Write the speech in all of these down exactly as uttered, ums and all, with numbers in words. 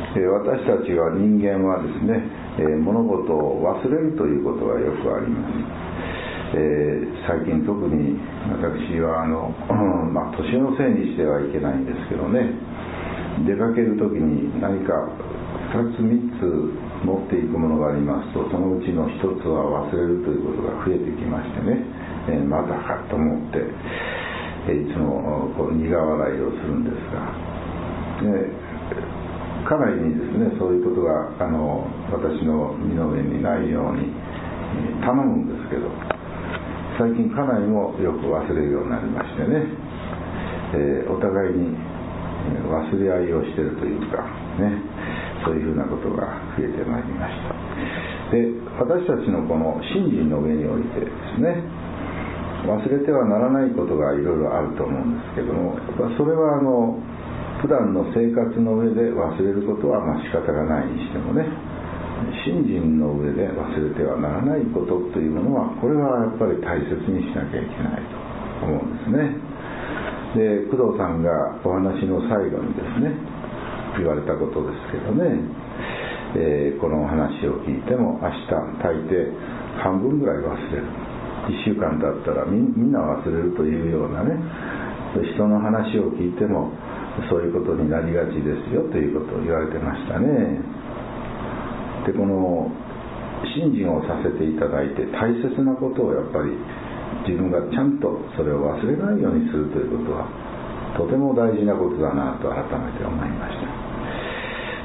えー、私たちは人間はですね、えー、物事を忘れるということがよくあります。えー、最近特に私はあの、うんまあ、年のせいにしてはいけないんですけどね、出かけるときに何かふたつみっつ持っていくものがありますと、そのうちのひとつは忘れるということが増えてきましてね、えー、またかと思って、えー、いつもこう苦笑いをするんですが、で家内にですね、そういうことがあの私の身の上にないように頼むんですけど、最近家内もよく忘れるようになりましてね、えー、お互いに忘れ合いをしているというかね、そういうふうなことが増えてまいりました。で、私たちのこの信心の上においてですね、忘れてはならないことがいろいろあると思うんですけども、やっぱそれはあの普段の生活の上で忘れることはまあ仕方がないにしてもね、信心の上で忘れてはならないことというものは、これはやっぱり大切にしなきゃいけないと思うんですね。で、工藤さんがお話の最後にですね言われたことですけどね、えー、この話を聞いても明日大抵半分ぐらい忘れる、いっしゅうかん経ったら み, みんな忘れるというようなね、人の話を聞いてもそういうことになりがちですよということを言われてましたね。で、この信心をさせていただいて大切なことをやっぱり自分がちゃんとそれを忘れないようにするということはとても大事なことだなと改めて思いました。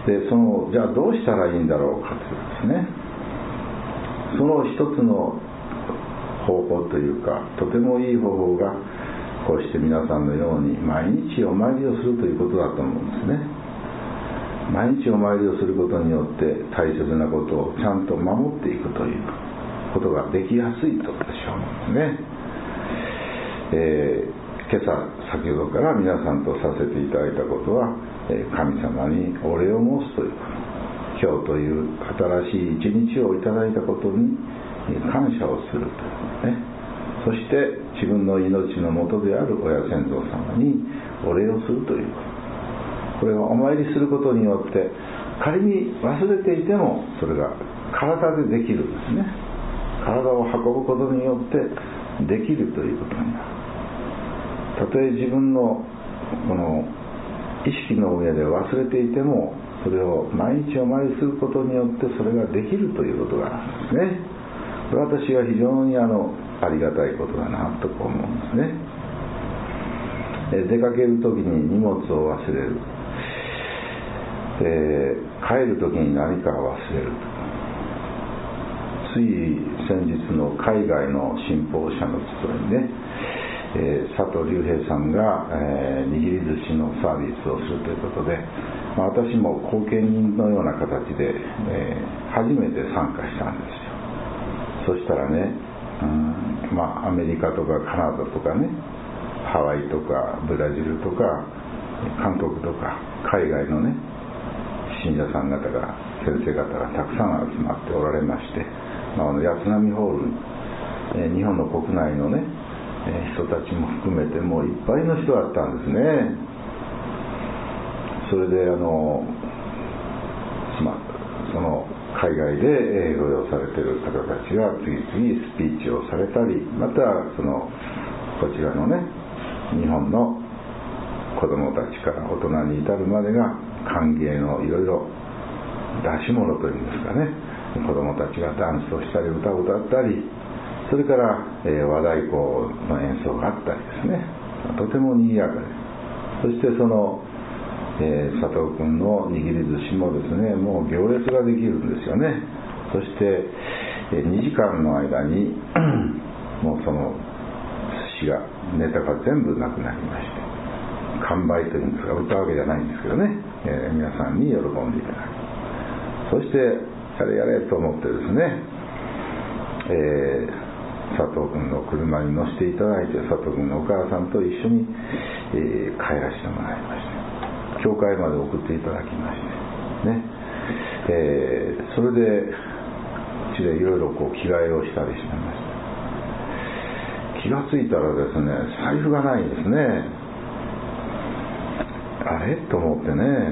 で、そのじゃあどうしたらいいんだろうかというですね、その一つの方法というか、とてもいい方法がこうして皆さんのように毎日お参りをするということだと思うんですね。毎日お参りをすることによって大切なことをちゃんと守っていくということができやすいと私は思うんですね。えー、今朝先ほどから皆さんとさせていただいたことは、えー、神様にお礼を申すということ、今日という新しい一日をいただいたことに感謝をするというね、そして自分の命の元である親先祖様にお礼をするということ、これはお参りすることによって仮に忘れていてもそれが体でできるんですね。体を運ぶことによってできるということになる。たとえ自分のこの意識の上で忘れていても、それを毎日お参りすることによってそれができるということがあるんですね。これは私は非常にあのありがたいことだなと思うんですね。出かけるときに荷物を忘れる、えー、帰るときに何かを忘れる。つい先日の海外の信奉者の集いにね、えー、佐藤隆平さんが、えー、握り寿司のサービスをするということで、まあ、私も後見人のような形で、えー、初めて参加したんですよ。そしたらね、うんまあ、アメリカとかカナダとかね、ハワイとかブラジルとか韓国とか海外のね信者さん方が先生方がたくさん集まっておられまして、まあ、あの八波ホール、えー、日本の国内のね、えー、人たちも含めてもういっぱいの人だったんですね。それであの、まあ、その海外でご用されている方たちが次々スピーチをされたり、またそのこちらのね日本の子どもたちから大人に至るまでが歓迎のいろいろ出し物というんですかね、子どもたちがダンスをしたり歌を歌ったり、それから、えー、和太鼓の演奏があったりですね、とても賑やかです。そしてその、えー、佐藤君の握り寿司もですね、もう行列ができるんですよね。そして、えー、にじかんの間にもうその寿司がネタが全部なくなりまして、完売というんですが、売ったわけじゃないんですけどね、えー、皆さんに喜んでいただく。そしてやれやれと思ってですね、えー、佐藤君の車に乗せていただいて、佐藤君のお母さんと一緒に、えー、帰らせてもらいまして、教会まで送っていただきましてね、えー、それでうちでいろいろこう着替えをしたりしてました。気がついたらですね、財布がないんですね。あれと思ってね、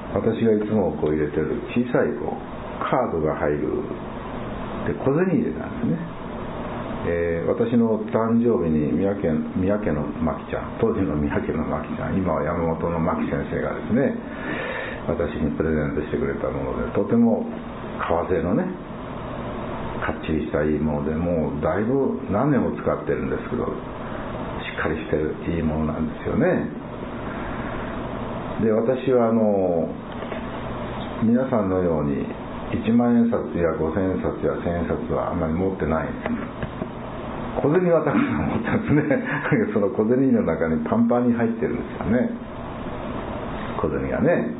私がいつもこう入れてる小さいこうカードが入るで小銭入れなんですね。えー、私の誕生日に三宅三宅の真紀ちゃん、当時の三宅の真紀ちゃん、今は山本の真紀先生がですね、私にプレゼントしてくれたもので、とても革製のね、かっちりしたいいもので、もうだいぶ何年も使ってるんですけど、しっかりしてるいいものなんですよね。で、私はあの皆さんのようにいちまんえん札やごせんえん札やせんえん札はあんまり持ってないんです。小銭はたくさん持ってますね。その小銭の中にパンパンに入ってるんですよね、小銭がね。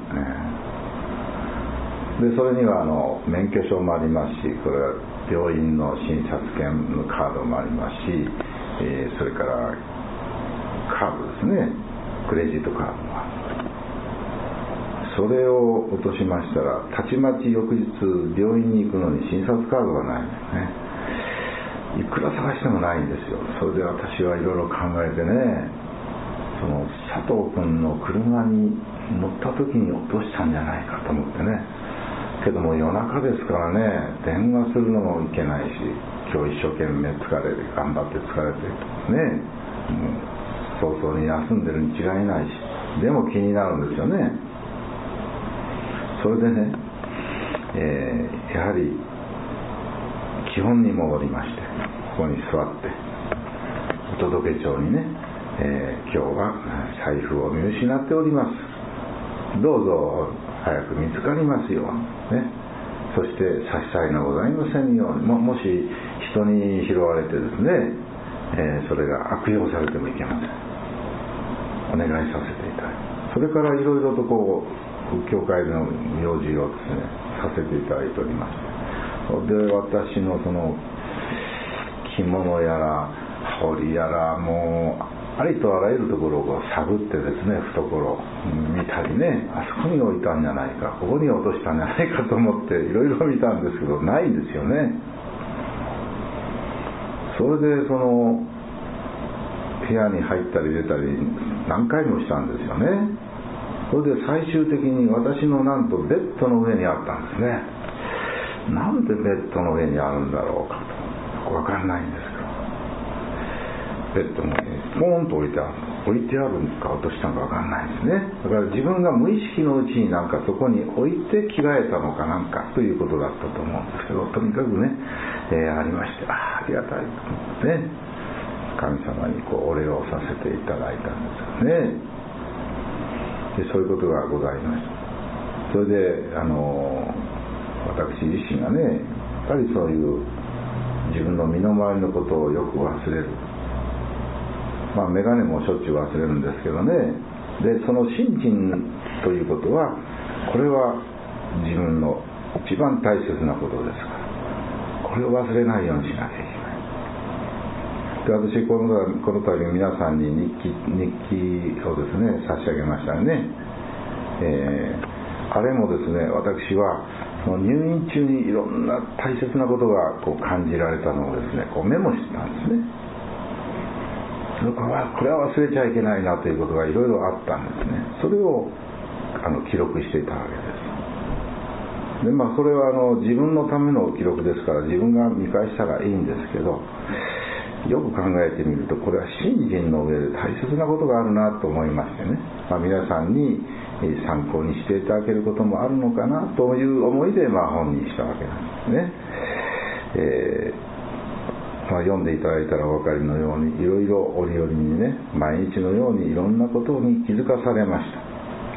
でそれにはあの免許証もありますし、これは病院の診察券のカードもありますし、えー、それからカードですね、クレジットカードもある。それを落としましたら、たちまち翌日病院に行くのに診察カードがないんですね。いくら探してもないんですよ。それで私はいろいろ考えてね、その佐藤君の車に乗った時に落としたんじゃないかと思ってね。けども夜中ですからね、電話するのもいけないし、今日一生懸命疲れて頑張って疲れてね、もう早々に休んでるに違いないし、でも気になるんですよね。それでね、えー、やはり基本に戻りまして、ここに座ってお届け帳にね、えー、今日は財布を見失っております、どうぞ早く見つかりますように、ね、そして差し支えのございませんように、 も, もし人に拾われてですね、えー、それが悪用されてもいけません。お願いさせていただき、それからいろいろとこう教会の用事をですねさせていただいております。で私のその着物やら羽織やら、もうありとあらゆるところを探ってですね、懐見たりね、あそこに置いたんじゃないか、ここに落としたんじゃないかと思っていろいろ見たんですけど、ないんですよね。それでその部屋に入ったり出たり何回もしたんですよね。それで最終的に私のなんとベッドの上にあったんですね。なんでベッドの上にあるんだろうかと、よくわかんないんですけど、ベッドの上にポーンと置いてある、置いてあるんか落としたのかわかんないですね。だから自分が無意識のうちになんかそこに置いて着替えたのかなんかということだったと思うんですけど、とにかくね、えー、ありまして、ああ、ありがたいと思ってね、神様にこうお礼をさせていただいたんですよね。でそういうことがございました。それであの私自身がね、やっぱりそういう自分の身の回りのことをよく忘れる、まあ眼鏡もしょっちゅう忘れるんですけどね。でその信心ということは、これは自分の一番大切なことですから、これを忘れないようにしなきゃいけない。で私このこの度皆さんに日記日記をですね差し上げましたね。えー、あれもですね、私はその入院中にいろんな大切なことがこう感じられたのをですね、こうメモしてたんですね。これはこれは忘れちゃいけないなということがいろいろあったんですね。それをあの記録していたわけです。でまあそれはあの自分のための記録ですから、自分が見返したらいいんですけど、よく考えてみるとこれは信心の上で大切なことがあるなと思いましてね、まあ、皆さんに参考にしていただけることもあるのかなという思いで、まあ、本にしたわけなんですね。えーまあ、読んでいただいたらお分かりのように、いろいろ折々にね、毎日のようにいろんなことに気づかされました、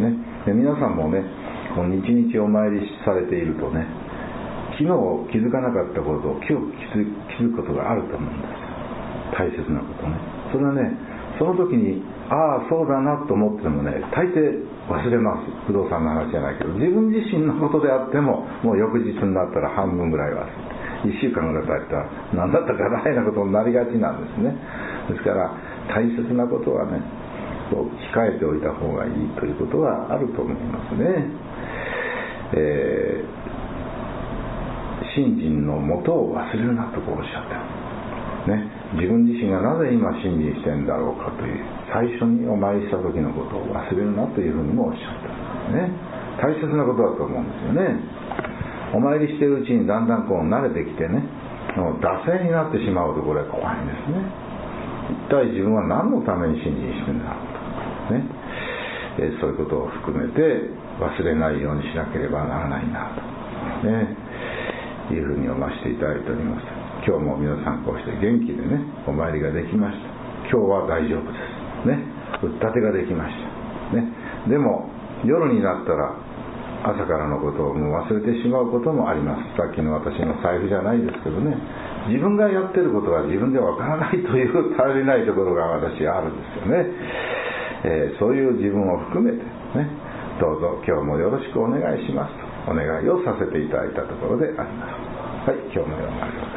ね、で皆さんもね、この日々お参りされているとね、昨日気づかなかったことを今日気づ、気づくことがあると思うんです。大切なことね。それはね、その時にああそうだなと思ってもね、大抵忘れます。不動産の話じゃないけど、自分自身のことであっても、もう翌日になったら半分ぐらい忘れて、いっしゅうかんぐらい経ったら何だったか大変なことになりがちなんですね。ですから大切なことはね、こう控えておいた方がいいということはあると思いますね。えー、信心のもとを忘れるなとこうおっしゃったね、自分自身がなぜ今信心してんだろうかという最初にお参りした時のことを忘れるなというふうにもおっしゃったね。 大切なことだと思うんですよね。お参りしているうちにだんだんこう慣れてきてね、もう惰性になってしまうとこれは怖いんですね。一体自分は何のために信心してるんだろうと、ねえー、そういうことを含めて忘れないようにしなければならないなと、ね、いうふうに読ませていただいております。今日も皆さんこうして元気でねお参りができました。今日は大丈夫ですね。打ったてができましたね。でも夜になったら朝からのことをもう忘れてしまうこともあります。さっきの私の財布じゃないですけどね、自分がやってることは自分でわからないという頼りないところが私あるんですよね。えー、そういう自分を含めてね、どうぞ今日もよろしくお願いしますとお願いをさせていただいたところであります。はい、今日もよろしく。